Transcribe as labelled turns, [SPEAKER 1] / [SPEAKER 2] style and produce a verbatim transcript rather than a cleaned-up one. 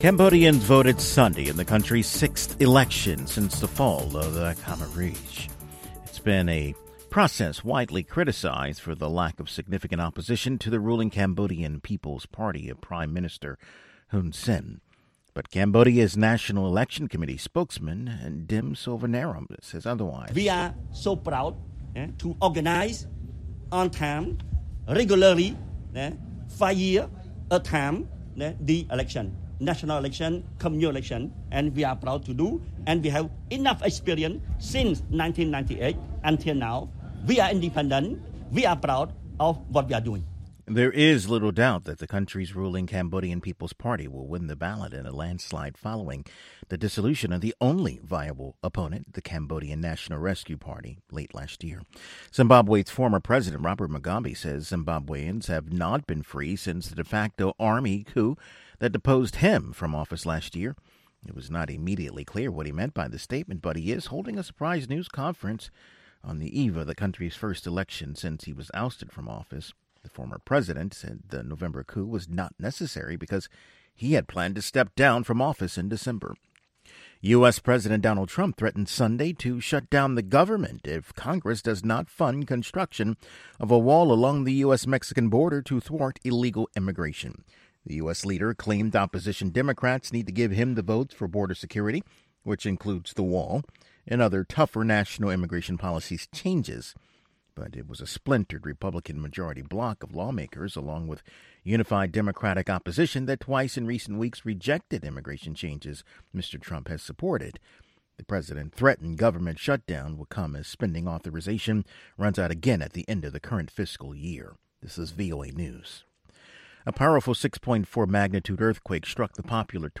[SPEAKER 1] Cambodians voted Sunday in the country's sixth election since the fall of the Khmer Rouge. It's been a process widely criticized for the lack of significant opposition to the ruling Cambodian People's Party of Prime Minister Hun Sen. But Cambodia's National Election Committee spokesman Dim Silvenarum says otherwise.
[SPEAKER 2] We are so proud eh, to organize on time, regularly, eh, five years a time, eh, the election. National election, communal election, and we are proud to do, and we have enough experience since nineteen ninety-eight until now. We are independent. We are proud of what we are doing.
[SPEAKER 1] There is little doubt that the country's ruling Cambodian People's Party will win the ballot in a landslide following the dissolution of the only viable opponent, the Cambodian National Rescue Party, late last year. Zimbabwe's former president, Robert Mugabe, says Zimbabweans have not been free since the de facto army coup that deposed him from office last year. It was not immediately clear what he meant by the statement, but he is holding a surprise news conference on the eve of the country's first election since he was ousted from office. The former president said the November coup was not necessary because he had planned to step down from office in December. U S. President Donald Trump threatened Sunday to shut down the government if Congress does not fund construction of a wall along the U S Mexican border to thwart illegal immigration. The U S leader claimed opposition Democrats need to give him the votes for border security, which includes the wall, and other tougher national immigration policies changes. But it was a splintered Republican majority bloc of lawmakers, along with unified Democratic opposition, that twice in recent weeks rejected immigration changes Mister Trump has supported. The president threatened government shutdown will come as spending authorization runs out again at the end of the current fiscal year. This is V O A News. A powerful six point four magnitude earthquake struck the popular